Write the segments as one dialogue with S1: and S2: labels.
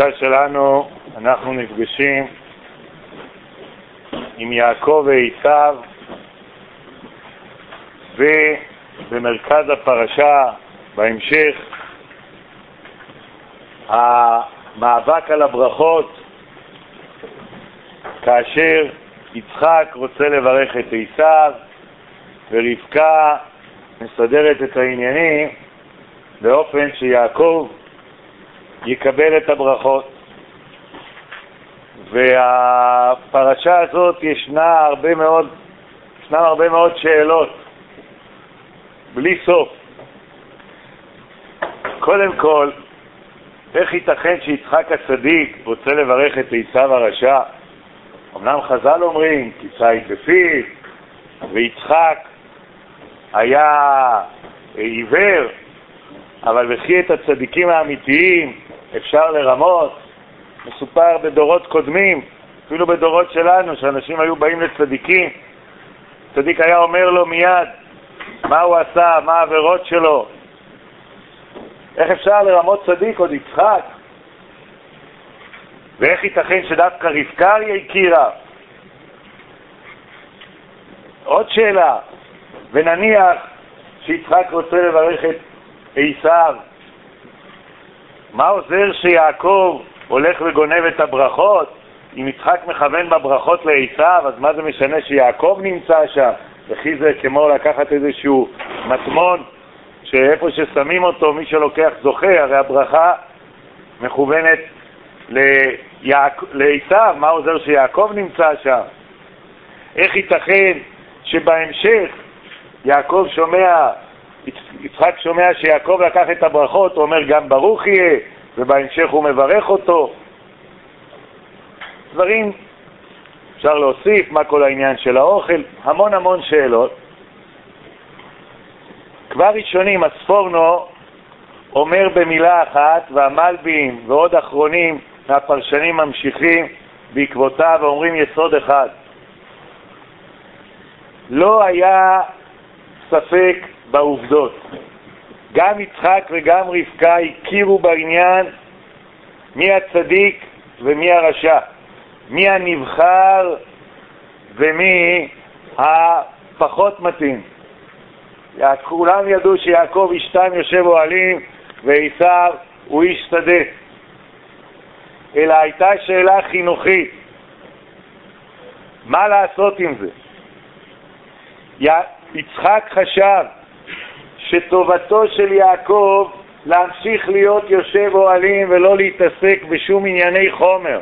S1: בפרשה שלנו אנחנו נפגשים עם יעקב ועשיו, ובמרכז הפרשה בהמשך המאבק על הברכות, כאשר יצחק רוצה לברך את עשיו ורבקה מסדרת את העניינים באופן שיעקב יקבל את הברכות. והפרשה הזאת ישנה הרבה מאוד שאלות בלי סוף. קודם כל, איך ייתכן שיצחק הצדיק רוצה לברך את עשיו הרשע? אמנם חז"ל אומרים כי ציד בפיו ויצחק היה עיוור, אבל וכי את הצדיקים האמיתיים אפשר לרמות. מסופר בדורות קודמים, אפילו בדורות שלנו, שאנשים היו באים לצדיקים, צדיק היה אומר לו מיד מה הוא עשה, מה העבירות שלו. איך אפשר לרמות צדיק עוד יצחק? ואיך ייתכן שדווקא רבקה הכירה? עוד שאלה, ונניח שיצחק רוצה לברך את עשיו, מה עוזר שיעקב הולך וגונב את הברכות? אם יצחק מכוון בברכות לעשיו, אז מה זה משנה שיעקב נמצא שם? וכי זה כמו לקחת איזשהו מטמון שאיפה ששמים אותו מי שלוקח זוכה, הרי הברכה מכוונת לעשיו, מה עוזר שיעקב נמצא שם? איך ייתכן שבהמשך יצחק שומע שיעקב לקח את הברכות, הוא אומר גם ברוך יהיה, ובהמשך הוא מברך אותו. דברים אפשר להוסיף, מה כל העניין של האוכל, המון שאלות. כבר ראשונים הספורנו אומר במילה אחת, והמלבים ועוד אחרונים מהפרשנים ממשיכים בעקבותיו ואומרים יסוד אחד: לא היה ספק בעובדות. גם יצחק וגם רבקה הכירו בעניין מי הצדיק ומי הרשע, מי הנבחר ומי הפחות מתאים. כולם ידעו שיעקב איש תם יושב אוהלים ועשיו הוא איש שדה. אלא הייתה שאלה חינוכית, מה לעשות עם זה? יצחק חשב שטובתו של יעקב להמשיך להיות יושב אוהלים ולא להתעסק בשום ענייני חומר.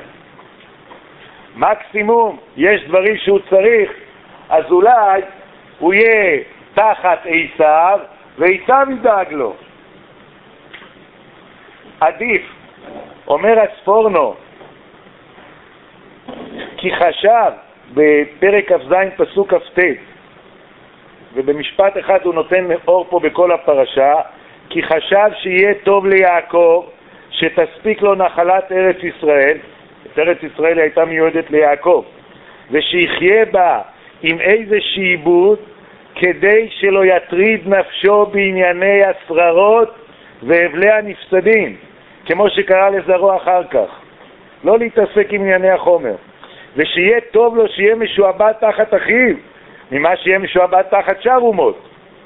S1: מקסימום יש דברים שהוא צריך, אז אולי הוא יהיה תחת עשיו ועשיו ידאג לו. עדיף, אומר הספורנו, כי חשב בפרק כ"ז פסוק כ"ט, ובמשפט אחד הוא נותן אור פה בכל הפרשה, כי חשב שיהיה טוב ליעקב שתספיק לו נחלת ארץ ישראל. את ארץ ישראל הייתה מיועדת ליעקב, ושיחיה בה עם איזה שעבוד, כדי שלא יטריד נפשו בענייני השררות והבלי הנפסדים, כמו שקרא לזרוע אחר כך. לא להתעסק עם ענייני החומר, ושיהיה טוב לו שיהיה משועבד תחת אחיו ממה שיהיה משועבד תחת שאר אומות.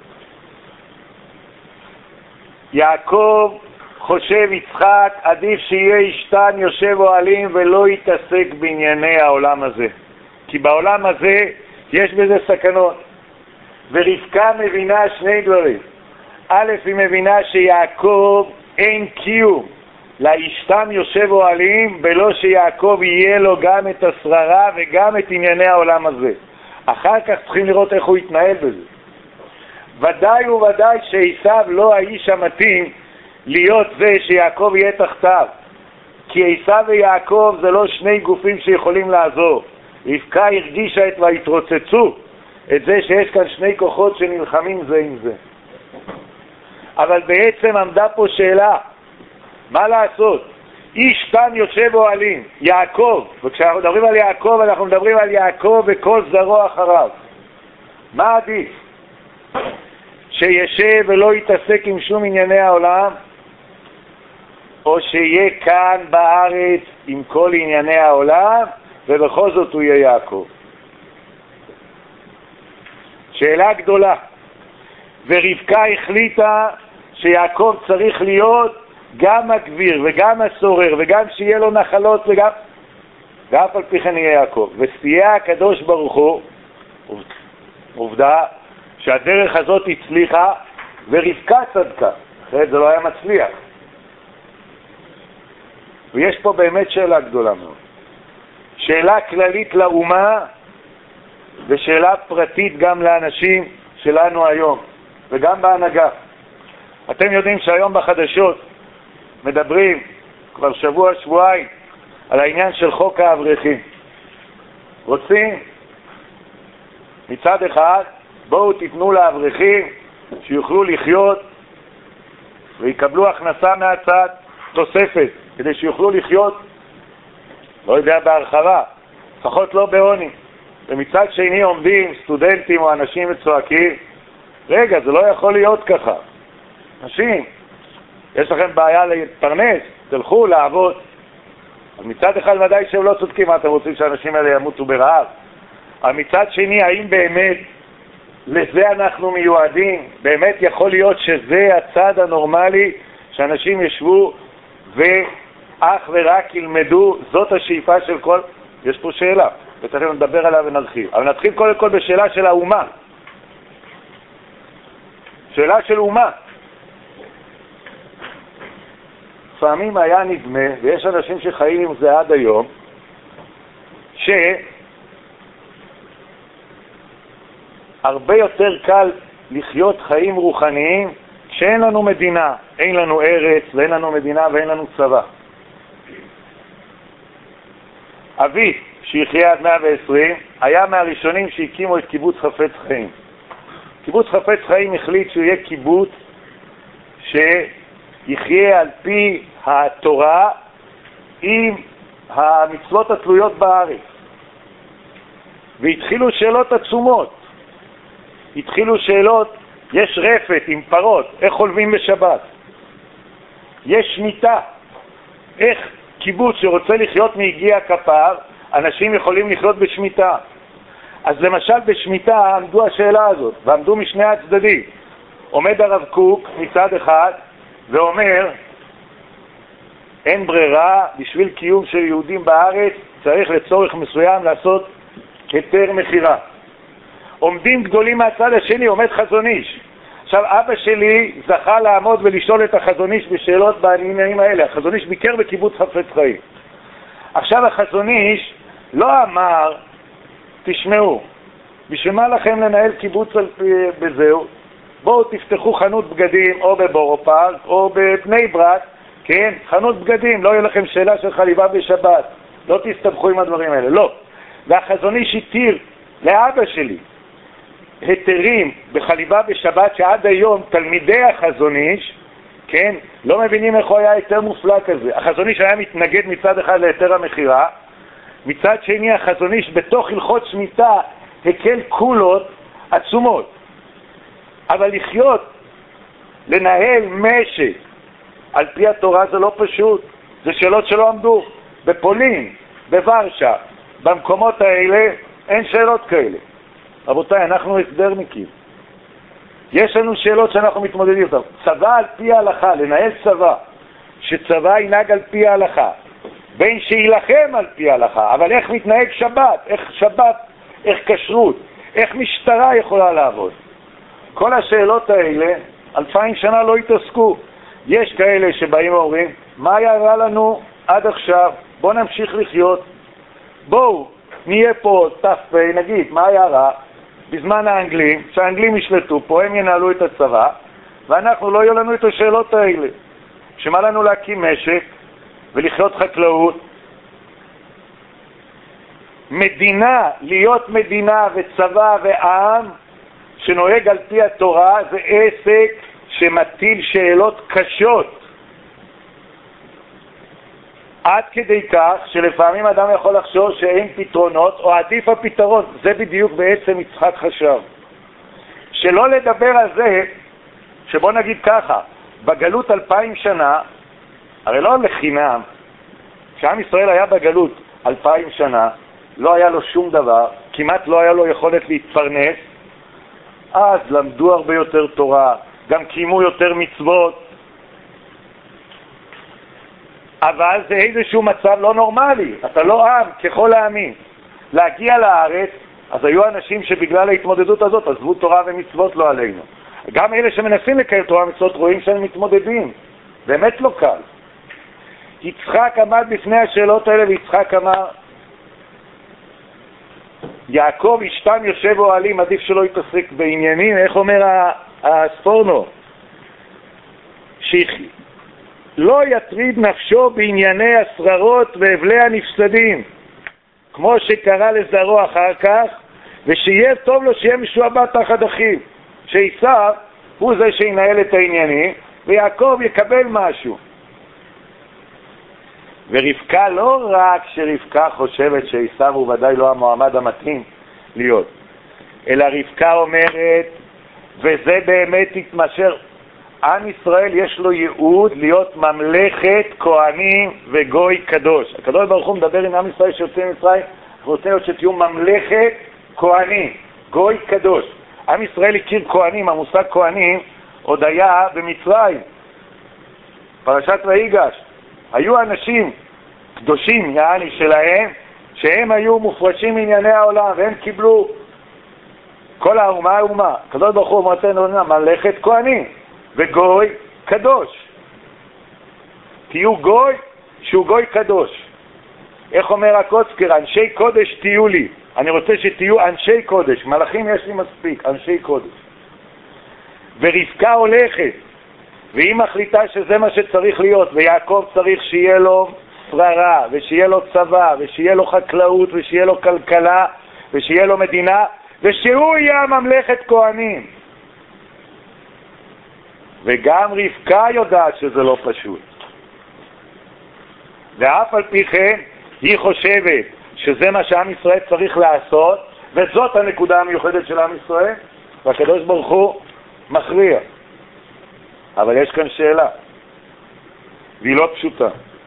S1: יעקב חושב יצחק עדיף שיהיה אישתן יושב אוהלים ולא יתעסק בענייני העולם הזה, כי בעולם הזה יש בזה סכנות. ורבקה מבינה שני דברים: א', היא מבינה שיעקב אין קיום לאישתם יושב אוהלים בלא שיעקב יהיה לו גם את השררה וגם את ענייני העולם הזה. אחר כך צריכים לראות איך הוא יתנהל בזה. ודאי וודאי שעשיו לא האיש המתאים להיות זה שיעקב יהיה תחתיו, כי עשיו ויעקב זה לא שני גופים שיכולים לעזור. רבקה הרגישה את והתרוצצו את זה שיש כאן שני כוחות שנלחמים זה עם זה. אבל בעצם עמדה פה שאלה, מה לעשות? איש תם יושב אוהלים, יעקב, וכשאנחנו מדברים על יעקב אנחנו מדברים על יעקב וכל זרוע אחריו. מה עדיף? שישב ולא יתעסק עם שום ענייני העולם, או שיהיה כאן בארץ עם כל ענייני העולם, ובכל זאת הוא יהיה יעקב? שאלה גדולה. ורבקה החליטה שיעקב צריך להיות גם הגביר וגם הסורר וגם שיהיה לו נחלות וגם... ואף על פי כן יהיה יעקב. וסייע הקדוש ברוך הוא, עובדה שהדרך הזאת הצליחה ורבקה צדקה, אחרת זה לא היה מצליח. ויש פה באמת שאלה גדולה מאוד. שאלה כללית לאומה ושאלה פרטית גם לאנשים שלנו היום וגם בהנהגה. אתם יודעים שהיום בחדשות מדברים כבר שבוע-שבועיים על העניין של חוק האברכים. רוצים מצד אחד בואו תיתנו לאברכים שיוכלו לחיות ויקבלו הכנסה מהצד תוספת כדי שיוכלו לחיות, לא יודע בהרחבה, לפחות לא בעוני. ומצד שני עומדים סטודנטים או אנשים וצועקים, רגע, זה לא יכול להיות ככה. אנשים, יש לכם בעיה להתפרנס, תלכו לעבוד. אז מצד אחד ודאי שהם לא צודקים, מה אתם רוצים שאנשים האלה ימותו ברעב? אבל מצד שני, האם באמת לזה אנחנו מיועדים? באמת יכול להיות שזה הצד הנורמלי שאנשים ישבו ואך ורק ילמדו? זאת השאיפה של כל... יש פה שאלה, ותכף נדבר עליה ונרחיב. אבל נתחיל קודם כל בשאלה של האומה. שאלה של אומה. לפעמים היה נדמה, ויש אנשים שחיים עם זה עד היום, שהרבה יותר קל לחיות חיים רוחניים כשאין לנו מדינה, אין לנו ארץ ואין לנו מדינה ואין לנו צבא. אבי, שיחיה עד 120, היה מהראשונים שהקימו את קיבוץ חפץ חיים. קיבוץ חפץ חיים החליט שהוא יהיה קיבוץ שיחיה על פי התורה עם המצוות התלויות בארץ. והתחילו שאלות עצומות. התחילו שאלות, יש רפת עם פרות, איך חולבים בשבת? יש שמיטה, איך קיבוץ שרוצה לחיות מיגיע כפר, אנשים יכולים לחיות בשמיטה. אז למשל בשמיטה עמדו השאלה הזאת, ועמדו משני הצדדים. עומד הרב קוק מצד אחד ואומר, אין ברירה, בשביל קיום של יהודים בארץ צריך לצורך מסוים לעשות היתר מחירה. עומדים גדולים מהצד השני, עומד חזון איש. עכשיו אבא שלי זכה לעמוד ולשאול את החזון איש בשאלות בעניינים האלה. החזון איש ביקר בקיבוץ חפץ חיים. עכשיו החזון איש לא אמר, תשמעו, בשביל מה לכם לנהל קיבוץ בזהו? בואו תפתחו חנות בגדים או בבורופארק או בבני ברק, כן, חנות בגדים, לא יהיה לכם שאלה של חליבה בשבת, לא תסתבכו עם הדברים האלה, לא. והחזון איש התיר לאבא שלי היתרים בחליבה בשבת שעד היום תלמידי החזון איש, כן, לא מבינים איך הוא היה היתר מופלא כזה. החזון איש היה מתנגד מצד אחד להיתר המחירה, מצד שני החזון איש בתוך הלכות שמיטה הקל קולות עצומות. אבל לחיות, לנהל משק על פי התורה זה לא פשוט. זה שאלות שלא עמדו. בפולין, בוורשה, במקומות האלה אין שאלות כאלה. רבותיי, אנחנו הסדרניקים. יש לנו שאלות שאנחנו מתמודדים אותן. צבא על פי ההלכה, לנהל צבא, שצבא ינהג על פי ההלכה, בין שילחם על פי ההלכה, אבל איך מתנהג שבת, איך שבת, איך כשרות, איך משטרה יכולה לעבוד. כל השאלות האלה 2000 שנה לא התעסקו. יש כאלה שבאים ואומרים, מה יראה לנו עד עכשיו? בואו נמשיך לחיות. בואו נהיה פה ת"פ, נגיד, מה יראה? בזמן האנגלים, שהאנגלים ישלטו פה, הם ינהלו את הצבא, ואנחנו לא יהיו לנו את השאלות האלה. שמה לנו להקים משק ולחיות חקלאות? מדינה, להיות מדינה וצבא ועם שנוהג על פי התורה זה עסק שמטיל שאלות קשות. עד כדי כך שלפעמים אדם יכול לחשוב שאין פתרונות או עדיף הפתרון. זה בדיוק בעצם יצחק חשב. שלא לדבר על זה, שבוא נגיד ככה, בגלות 2000 שנה הרי לא לחינם, כשעם ישראל היה בגלות 2000 שנה, לא היה לו שום דבר, כמעט לא היה לו יכולת להתפרנס, אז למדו הרבה יותר תורה, גם קיימו יותר מצוות, אבל זה איזשהו מצב לא נורמלי, אתה לא עם ככל העמים. להגיע לארץ, אז היו אנשים שבגלל ההתמודדות הזאת עזבו תורה ומצוות לא עלינו. גם אלה שמנסים לקיים תורה ומצוות רואים שהם מתמודדים, באמת לא קל. יצחק עמד בפני השאלות האלה, ויצחק אמר, יעקב ישתם יושב אוהלים, עדיף שלא יתעסק בעניינים. איך אומר הספורנו? לא יטריד נפשו בענייני הסררות והבלי הנפסדים, כמו שקרא לזרעו אחר כך, ושיהיה טוב לו שיהיה משועבד תחת אחיו, שעשיו הוא זה שינהל את העניינים ויעקב יקבל משהו. ורבקה, לא רק שרבקה חושבת שעשיו הוא ודאי לא המועמד המתאים להיות, אלא רבקה אומרת, וזה באמת התמשך, עם ישראל יש לו ייעוד להיות ממלכת כהנים וגוי קדוש. הקדוש ברוך הוא מדבר עם עם ישראל שיוצא ממצרים, אנחנו רוצים להיות שתהיו ממלכת כהנים, גוי קדוש. עם ישראל הכיר כהנים, המושג כהנים עוד היה במצרים, פרשת ויגש. היו אנשים קדושים יעני שלהם, שהם היו מופרשים מענייני העולם, והם קיבלו כל האומה. הקדוש ברוך הוא מרצה ממלכת כהנים וגוי קדוש. תהיו גוי שהוא גוי קדוש. איך אומר הקוצקר? אנשי קודש תהיו לי. אני רוצה שתהיו אנשי קודש. מלאכים יש לי מספיק, אנשי קודש. ורבקה הולכת, והיא מחליטה שזה מה שצריך להיות, ויעקב צריך שיהיה לו שררה, ושיהיה לו צבא, ושיהיה לו חקלאות, ושיהיה לו כלכלה, ושיהיה לו מדינה, ושהוא יהיה ממלכת כהנים. וגם רבקה יודעת שזה לא פשוט. ואף על פי כן, היא חושבת שזה מה שעם ישראל צריך לעשות, וזאת הנקודה המיוחדת של עם ישראל, והקדוש ברוך הוא מכריע. אבל יש כאן שאלה, והיא לא פשוטה.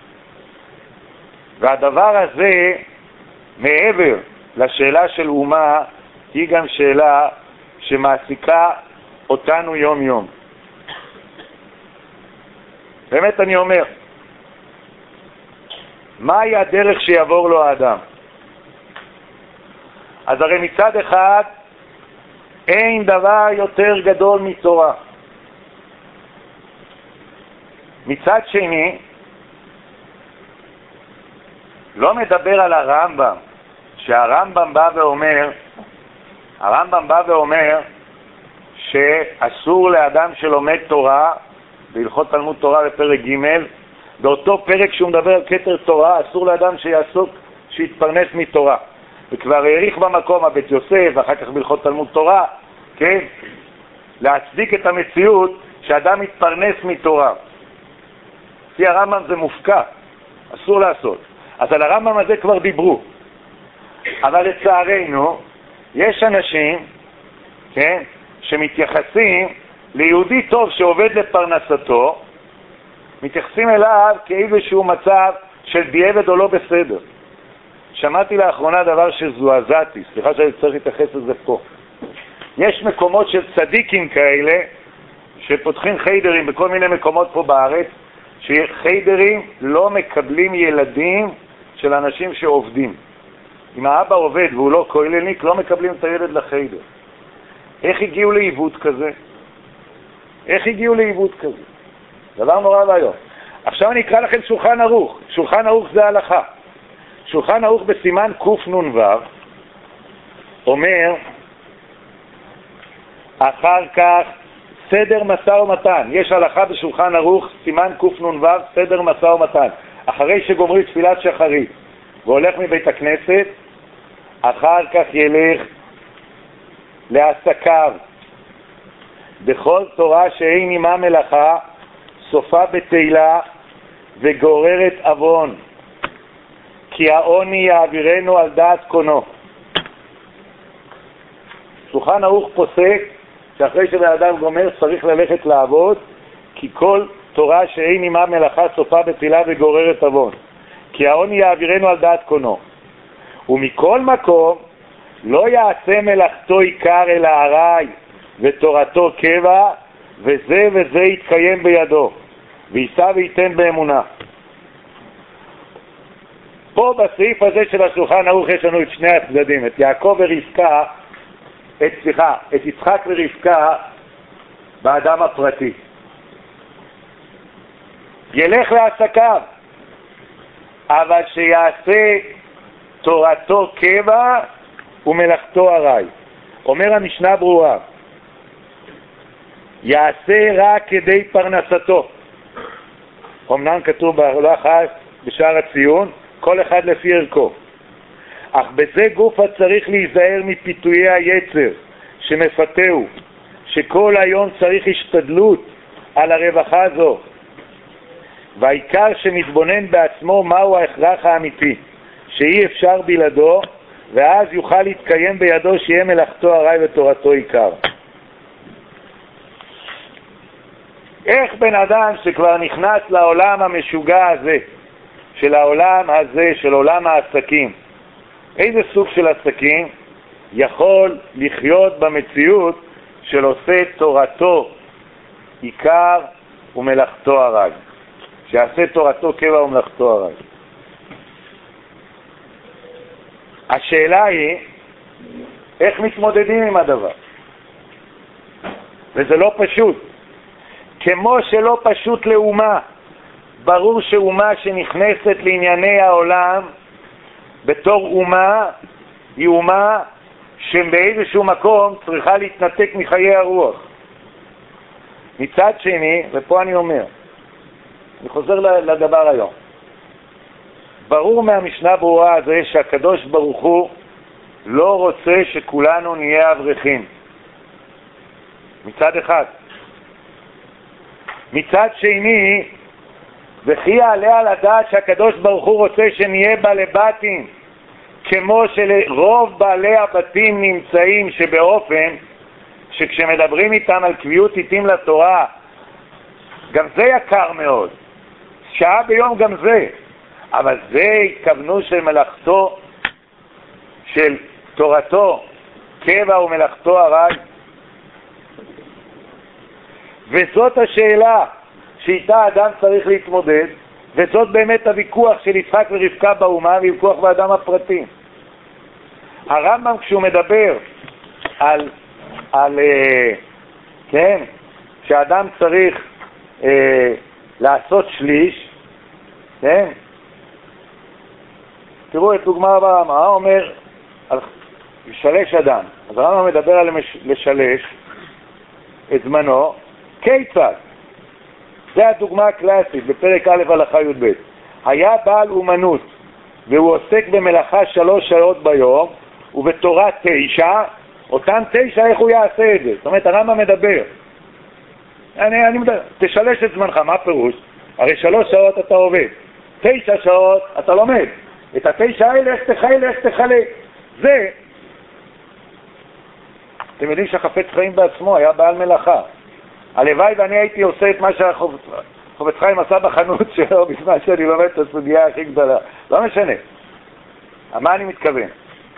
S1: והדבר הזה, מעבר לשאלה של אומה, היא גם שאלה שמעסיקה אותנו יום יום. באמת אני אומר, מהי הדרך שיעבור לו האדם? אז הרי מצד אחד אין דבר יותר גדול מתורה. מצד שני, לא מדבר על הרמב"ם, שהרמב"ם בא ואומר שאסור לאדם שלומד תורה, בהלכות תלמוד תורה בפרק ג', באותו פרק שהוא מדבר על כתר תורה, אסור לאדם שיתפרנס מתורה. וכבר העריך במקום הבית יוסף, ואחר כך בהלכות תלמוד תורה, כן? להצדיק את המציאות שאדם מתפרנס מתורה. לפי הרמב"ם זה מופקע, אסור לעשות. אז על הרמב"ם הזה כבר דיברו. אבל לצערנו, יש אנשים, כן, שמתייחסים ליהודי טוב שעובד לפרנסתו, מתייחסים אליו כאיזשהו מצב של דיעבד או לא בסדר. שמעתי לאחרונה דבר שזועזעתי, סליחה שאני צריך להתייחס לזה פה. יש מקומות של צדיקים כאלה, שפותחים חיידרים בכל מיני מקומות פה בארץ, שחיידרים לא מקבלים ילדים של אנשים שעובדים. אם האבא עובד והוא לא כוללניק, לא מקבלים את הילד לחיידר. איך הגיעו לעיוות כזה? דבר נורא והיום. עכשיו אני אקרא לכם שולחן ערוך. שולחן ערוך זה הלכה. שולחן ערוך בסימן קנ"ו אומר אחר כך סדר משא ומתן. יש הלכה בשולחן ערוך סימן קנ"ו, סדר משא ומתן. אחרי שגומרים תפילת שחרית והולך מבית הכנסת, אחר כך ילך לעסקיו. בכל תורה שאין עימה מלאכה, סופה בתהילה וגוררת אבון, כי העוני יעבירנו על דעת קונו. שולחן ערוך פוסק שאחרי שבן אדם גומר צריך ללכת לעבוד, כי כל תורה שאין עמה מלאכה סופה בצילה וגוררת עוון, כי העוני יעבירנו על דעת קונו. ומכל מקום לא יעשה מלאכתו עיקר אלא הרי ותורתו קבע, וזה וזה יתקיים בידו, ויישא וייתן באמונה. פה בסעיף הזה של השולחן ערוך יש לנו את שני הצדדים, את יעקב ורבקה, את יצחק ורבקה באדם הפרטי. ילך לעסקיו, אבל שיעשה תורתו קבע ומלאכתו הרי. אומר המשנה ברורה, יעשה רק כדי פרנסתו. אמנם כתוב בהלכה בשער הציון, כל אחד לפי ערכו. אך בזה גוף צריך להיזהר מפיתויי היצר שמפתהו, שכל היום צריך השתדלות על הרווחה זו. והעיקר שמתבונן בעצמו מהו ההכרח האמיתי, שאי אפשר בלעדו, ואז יוכל להתקיים בידו שיהיה מלאכתו הרי ותורתו עיקר. איך בן אדם שכבר נכנס לעולם המשוגע הזה, של העולם הזה, של עולם העסקים, איזה סוג של עסקים יכול לחיות במציאות של עושה תורתו עיקר ומלאכתו הרי, שיעשה תורתו קבע ומלאכתו הרי? השאלה היא איך מתמודדים עם הדבר, וזה לא פשוט. כמו שלא פשוט לאומה, ברור שאומה שנכנסת לענייני העולם בתור אומה, היא אומה שבאיזשהו מקום צריכה להתנתק מחיי הרוח. מצד שני, ופה אני אומר, אני חוזר לדבר היום, ברור מהמשנה ברורה הזה שהקדוש ברוך הוא לא רוצה שכולנו נהיה אברכים. מצד אחד. מצד שני, וכי יעלה על הדעת שהקדוש ברוך הוא רוצה שנהיה בעלי בתים, כמו שלרוב בעלי הבתים נמצאים, שבאופן שכשמדברים איתם על קביעות עיתים לתורה, גם זה יקר מאוד, שעה ביום גם זה, אבל זה התכוונו של מלאכתו, של תורתו קבע ומלאכתו הרי. וזאת השאלה שאיתה אדם צריך להתמודד, וזאת באמת הוויכוח של יצחק ורבקה באומה, ויכוח באדם הפרטי. הרמב"ם כשהוא מדבר על כן, שאדם צריך לעשות שליש, כן? תראו את דוגמה הבאה, מה אומר על לשלש אדם. אז הרמב"ם מדבר על לשלש את זמנו, כיצד? זה הדוגמה הקלאסית בפרק א' הלכה י"ב. היה בעל אומנות והוא עוסק במלאכה 3 שעות ביום ובתורה 9, אותם 9 איך הוא יעשה את זה? זאת אומרת הרמב"ם מדבר, אני מדבר, תשלש את זמנך, מה פירוש? הרי 3 שעות אתה עובד, 9 שעות אתה לומד, את 9 האלה איך תחלק. זה, אתם יודעים שהחפץ חיים בעצמו היה בעל מלאכה. הלוואי ואני הייתי עושה את מה שהחפץ חיים עשה בחנות שלו בזמן שאני לומד את הסוגיה הכי גדולה. לא משנה. מה אני מתכוון?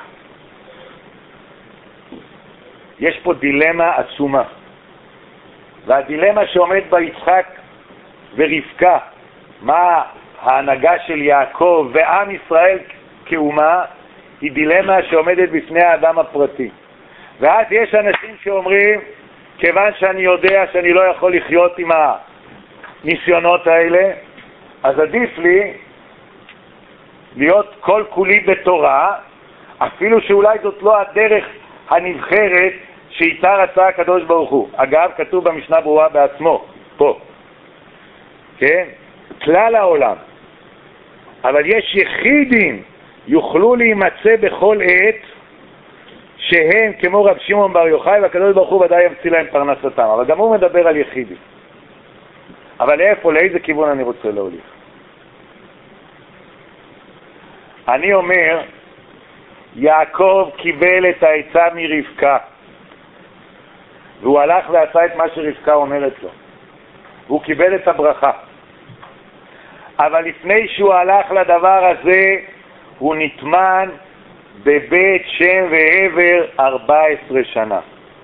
S1: יש פה דילמה עצומה. והדילמה שעומד ביצחק ורבקה, מה ההנהגה של יעקב ועם ישראל כאומה, היא דילמה שעומדת בפני האדם הפרטי. ואז יש אנשים שאומרים, כיוון שאני יודע שאני לא יכול לחיות עם הניסיונות האלה, אז עדיף לי להיות כל כולי בתורה, אפילו שאולי זאת לא הדרך הנבחרת שאיתה רצה הקדוש ברוך הוא. אגב, כתוב במשנה ברורה בעצמו, פה, כן? כלל העולם. אבל יש יחידים יוכלו להימצא בכל עת, שהם כמו רב שמעון בר יוחאי, והקדוש ברוך הוא ודאי ימציא להם פרנסתם. אבל גם הוא מדבר על יחידים. אבל איפה, לאיזה כיוון אני רוצה להוליך? אני אומר, יעקב קיבל את העצה מרבקה, והוא הלך ועשה את מה שרבקה אומרת לו. והוא קיבל את הברכה. אבל לפני שהוא הלך לדבר הזה, הוא נטמן בבית שם ועבר 14 שנה.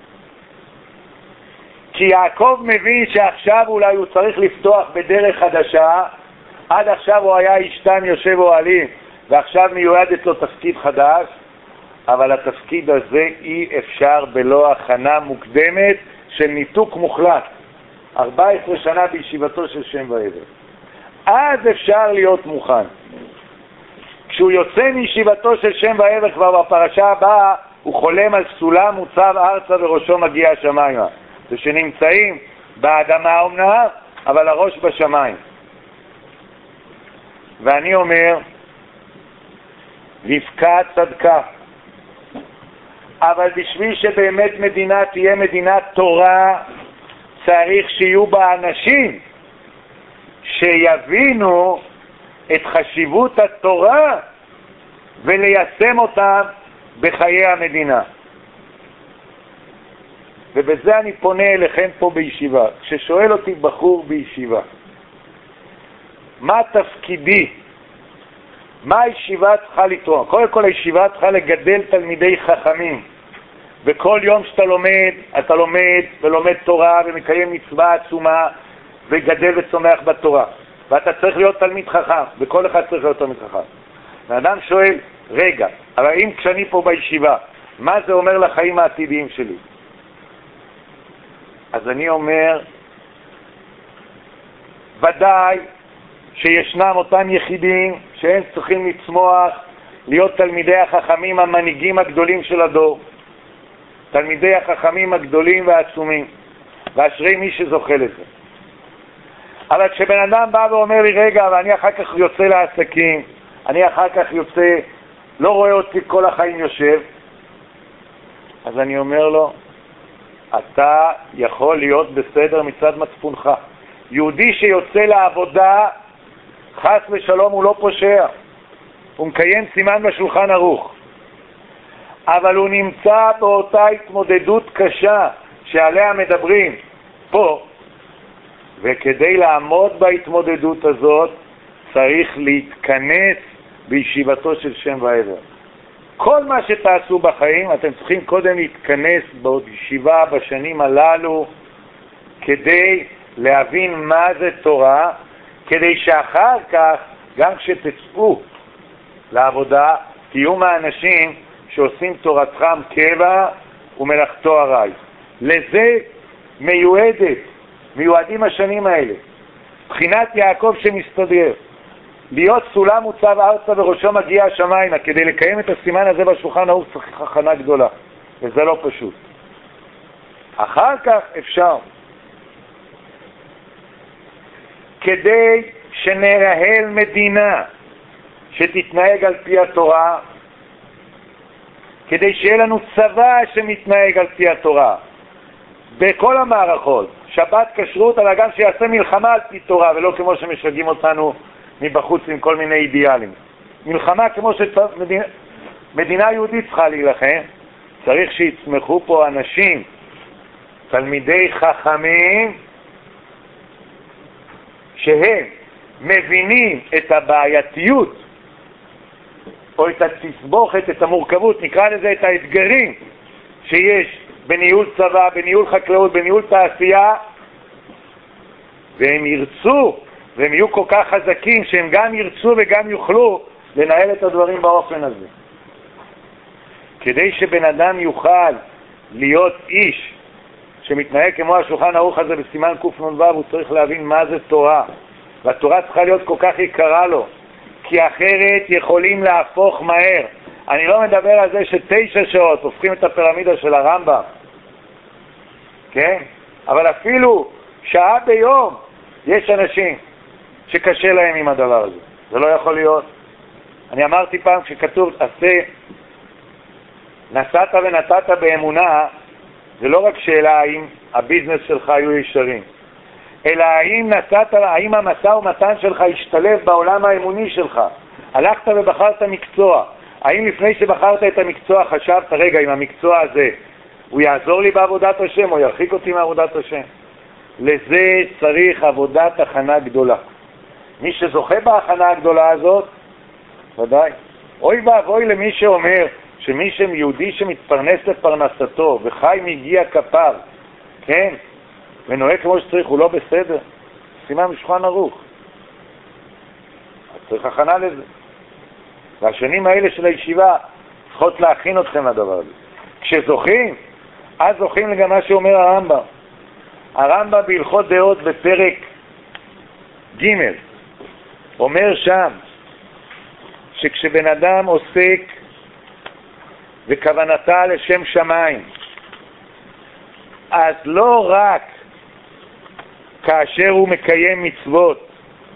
S1: כי יעקב מבין שעכשיו אולי הוא צריך לפתוח בדרך חדשה. עד עכשיו הוא היה אישתן יושב אוהלים, ועכשיו מיועד לו תפקיד חדש, אבל התפקיד הזה אי אפשר בלא הכנה מוקדמת של ניתוק מוחלט. 14 שנה בישיבתו של שם ועבר. אז אפשר להיות מוכן. כשהוא יוצא מישיבתו של שם ועבר, כבר בפרשה הבאה, הוא חולם על סולם מוצב ארצה וראשו מגיע השמיימה. זה שנמצאים באדמה אומנם, אבל הראש בשמיים. ואני אומר, רבקה צדקה. אבל בשביל שבאמת מדינה תהיה מדינת תורה, צריך שיהיו בה אנשים שיבינו את חשיבות התורה וליישם אותם בחיי המדינה. ובזה אני פונה אליכם פה בישיבה. כששואל אותי בחור בישיבה, מה תפקידי? מה הישיבה צריכה לתרום? קודם כל הישיבה צריכה לגדל תלמידי חכמים. וכל יום שאתה לומד, אתה לומד ולומד תורה ומקיים מצווה עצומה וגדל וצומח בתורה. ואתה צריך להיות תלמיד חכם, וכל אחד צריך להיות תלמיד חכם. האדם שואל, רגע, אבל אם כשאני פה בישיבה, מה זה אומר לחיים העתידיים שלי? אז אני אומר, ודאי שישנם אותם יחידים שהם צריכים לצמוח, להיות תלמידי החכמים המנהיגים הגדולים של הדור. תלמידי החכמים הגדולים והעצומים, ואשרי מי שזוכה לזה. אבל כשבן אדם בא ואומר לי, רגע, ואני אחר כך יוצא לעסקים, אני אחר כך יוצא, לא רואה אותי כל החיים יושב, אז אני אומר לו, אתה יכול להיות בסדר מצד מצפונך. יהודי שיוצא לעבודה, חס ושלום הוא לא פושע, הוא מקיים סימן בשולחן ערוך, אבל הוא נמצא באותה התמודדות קשה שעליה מדברים פה, וכדי לעמוד בהתמודדות הזאת צריך להתכנס בישיבתו של שם ועבר. כל מה שתעשו בחיים אתם צריכים קודם להתכנס בישיבה בשנים הללו כדי להבין מה זה תורה, כדי שאחר כך גם כשתצאו לעבודה תהיו מהאנשים שעושים תורתכם קבע ומלאכתו הרי. לזה מיועדים השנים האלה. בחינת יעקב שמסתדר, להיות סולם מוצב ארצה וראשו מגיע השמיימה. כדי לקיים את הסימן הזה בשולחן ערוך צריך הכנה גדולה, וזה לא פשוט. אחר כך אפשר. כדי שנרהל מדינה שתתנהג על פי התורה, כדי שיהיה לנו צבא שמתנהג על פי התורה בכל המערכות, שבת, כשרות, אבל גם שיעשה מלחמה על פי תורה, ולא כמו שמשגעים אותנו מבחוץ עם כל מיני אידיאלים. מלחמה כמו שמדינה יהודית צריכה להילחם, צריך שיצמחו פה אנשים, תלמידי חכמים, שהם מבינים את הבעייתיות או את התסבוכת, את המורכבות, נקרא לזה את האתגרים שיש בניהול צבא, בניהול חקלאות, בניהול תעשייה, והם ירצו, והם יהיו כל כך חזקים שהם גם ירצו וגם יוכלו לנהל את הדברים באופן הזה. כדי שבן אדם יוכל להיות איש שמתנהג כמו השולחן ערוך הזה בסימן קנ"ו, הוא צריך להבין מה זה תורה, והתורה צריכה להיות כל כך יקרה לו, כי אחרת יכולים להפוך מהר. אני לא מדבר על זה ש9 שעות הופכים את הפירמידה של הרמב"ם, כן? אבל אפילו שעה ביום יש אנשים שקשה להם עם הדבר הזה. זה לא יכול להיות. אני אמרתי פעם, כשכתוב נסעת ונתת באמונה, זה לא רק שאלה האם הביזנס שלך היו ישרים, אלא האם המשא ומתן שלך השתלב בעולם האמוני שלך. הלכת ובחרת מקצוע, האם לפני שבחרת את המקצוע חשבת, רגע, אם המקצוע הזה הוא יעזור לי בעבודת השם או ירחיק אותי מעבודת השם? לזה צריך עבודת הכנה גדולה. מי שזוכה בהכנה הגדולה הזאת, ודאי. אוי ואבוי למי שאומר שמי שיהודי שמתפרנס לפרנסתו וחי מגיע כפר, כן, ונוהג כמו שצריך, הוא לא בסדר. סימן משולחן ערוך. צריך הכנה לזה. והשנים האלה של הישיבה צריכות להכין אתכם לדבר הזה. כשזוכים, אז זוכים גם מה שאומר הרמב"ם. הרמב"ם בהלכות דעות בפרק ג' אומר שם שכשבן אדם עוסק וכוונתה לשם שמיים, אז לא רק כאשר הוא מקיים מצוות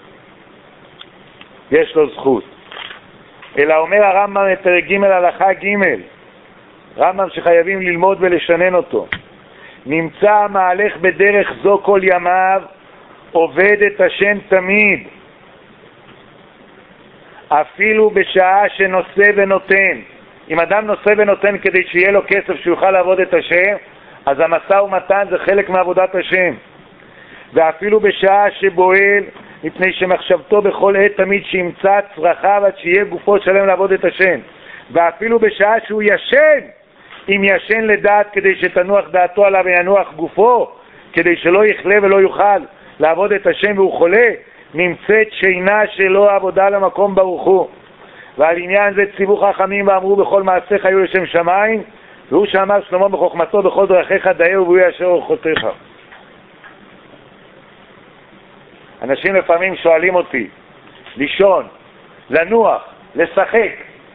S1: יש לו זכות, אלא אומר הרמב"ם בפרק ג' הלכה ג', רמב"ם שחייבים ללמוד ולשנן אותו, נמצא המהלך בדרך זו כל ימיו עובד את השם תמיד, אפילו בשעה שנושא ונותן. אם אדם נושא ונותן כדי שיהיה לו כסף שיוכל לעבוד את השם, אז המשא ומתן זה חלק מעבודת השם. ואפילו בשעה שבועל, מפני שמחשבתו בכל עת תמיד שימצא צרכיו עד שיהיה גופו שלם לעבוד את השם. ואפילו בשעה שהוא ישן, אם ישן לדעת כדי שתנוח דעתו עליו וינוח גופו, כדי שלא יחלה ולא יוכל לעבוד את השם והוא חולה, נמצאת שינה שלו עבודה למקום ברוך הוא. ועל עניין זה ציוו חכמים ואמרו בכל מעשיך היו לשם שמיים, והוא שאמר שלמה בחוכמתו בכל דרכיך דאהו והוא יאשר אורחותיך. אנשים לפעמים שואלים אותי, לישון, לנוח, לשחק,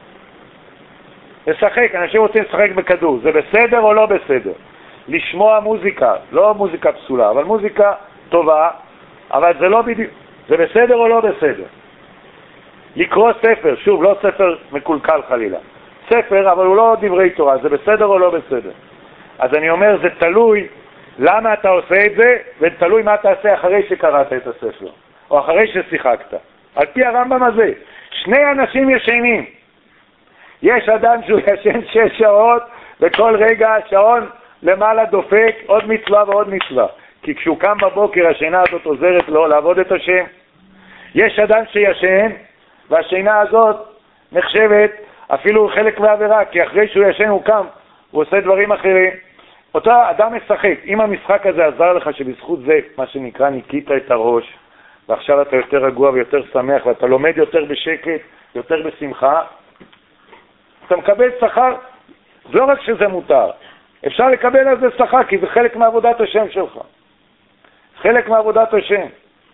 S1: אנשים רוצים לשחק בכדור, זה בסדר או לא בסדר? לשמוע מוזיקה, לא מוזיקה פסולה, אבל מוזיקה טובה, אבל זה לא בדיוק, זה בסדר או לא בסדר? לקרוא ספר, שוב, לא ספר מקולקל חלילה, ספר אבל הוא לא דברי תורה, זה בסדר או לא בסדר? אז אני אומר, זה תלוי למה אתה עושה את זה, ותלוי מה תעשה אחרי שקראת את הספר, או אחרי ששיחקת. על פי הרמב"ם הזה, שני אנשים ישנים. יש אדם שהוא ישן 6 שעות, וכל רגע השעון למעלה דופק עוד מצווה ועוד מצווה. כי כשהוא קם בבוקר, השינה הזאת עוזרת לו לעבוד את השם. יש אדם שישן, והשינה הזאת נחשבת אפילו חלק מהעבירה, כי אחרי שהוא ישן הוא קם, הוא עושה דברים אחרים. אותו אדם משחק. אם המשחק הזה עזר לך שבזכות זה, מה שנקרא, ניקית את הראש, ועכשיו אתה יותר רגוע ויותר שמח, ואתה לומד יותר בשקט, יותר בשמחה, אתה מקבל שכר. זה לא רק שזה מותר, אפשר לקבל על זה שכר, כי זה חלק מעבודת השם שלך. חלק מעבודת השם.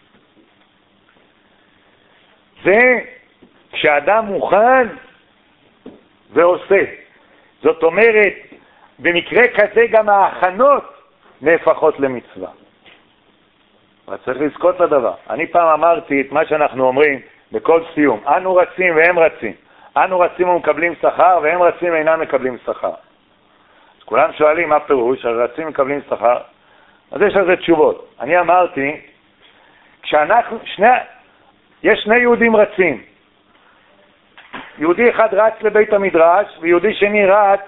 S1: זה כשאדם מוכן ועושה. זאת אומרת, במקרה כזה גם ההכנות נהפכות למצווה. אבל צריך לזכות לדבר. אני פעם אמרתי את מה שאנחנו אומרים בכל סיום. אנו רצים והם רצים. אנו רצים ומקבלים שכר, והם רצים אינם מקבלים שכר. אז כולם שואלים מה פירוש, הרצים מקבלים שכר. אז יש על זה תשובות. אני אמרתי, יש שני יהודים רצים. יהודי אחד רץ לבית המדרש, ויהודי שני רץ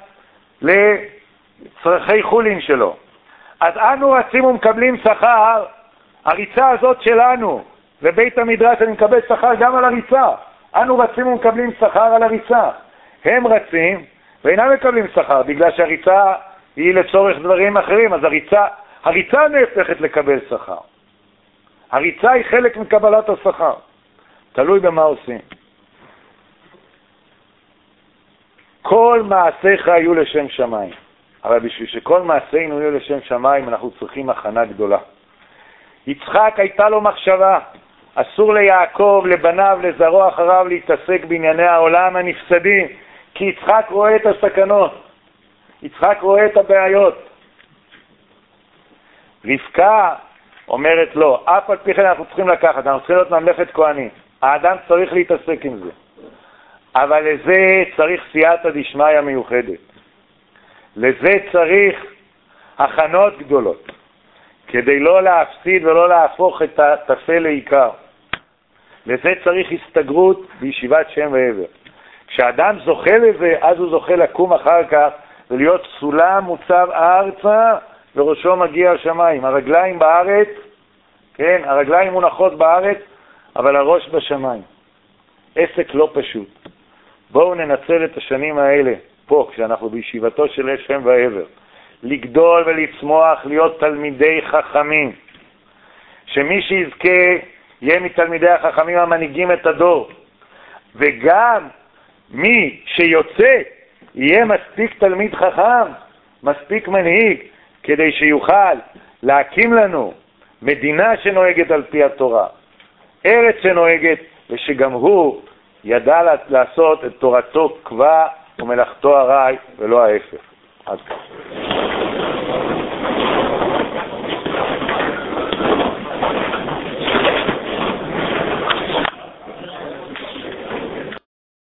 S1: לצרכי חולין שלו. אז אנו רצים ומקבלים שכר, הריצה הזאת שלנו, לבית המדרש אני מקבל שכר גם על הריצה. אנו רצים ומקבלים שכר על הריצה. הם רצים ואינם מקבלים שכר, בגלל שהריצה היא לצורך דברים אחרים, אז הריצה נהפכת לקבל שכר. הריצה היא חלק מקבלת השכר. תלוי במה עושים. כל מעשיך היו לשם שמיים. אבל בשביל שכל מעשינו יהיו לשם שמיים, אנחנו צריכים הכנה גדולה. יצחק הייתה לו מחשבה, אסור ליעקב, לבניו, לזרוע אחריו להתעסק בענייני העולם הנפסדים, כי יצחק רואה את הסכנות, יצחק רואה את הבעיות. רבקה אומרת לא, אף על פי כן אנחנו צריכים לקחת, אנחנו צריכים להיות ממלכת כהנים, האדם צריך להתעסק עם זה, אבל לזה צריך סייעתא דשמיא מיוחדת, לזה צריך הכנות גדולות, כדי לא להפסיד ולא להפוך את הטפל לעיקר. לזה צריך הסתגרות בישיבת שם ועבר. כשאדם זוכה לזה, אז הוא זוכה לקום אחר כך ולהיות סולם מוצב ארצה וראשו מגיע השמיים. הרגליים בארץ, כן, הרגליים מונחות בארץ, אבל הראש בשמיים. עסק לא פשוט. בואו ננצל את השנים האלה, פה, כשאנחנו בישיבתו של השם ועבר, לגדול ולצמוח, להיות תלמידי חכמים. שמי שיזכה יהיה מתלמידי החכמים המנהיגים את הדור. וגם מי שיוצא יהיה מספיק תלמיד חכם, מספיק מנהיג, כדי שיוכל להקים לנו מדינה שנוהגת על פי התורה, ארץ שנוהגת, ושגם הוא ידע לעשות את תורתו קבע ומלאכתו הרי ולא ההפך. עד כאן.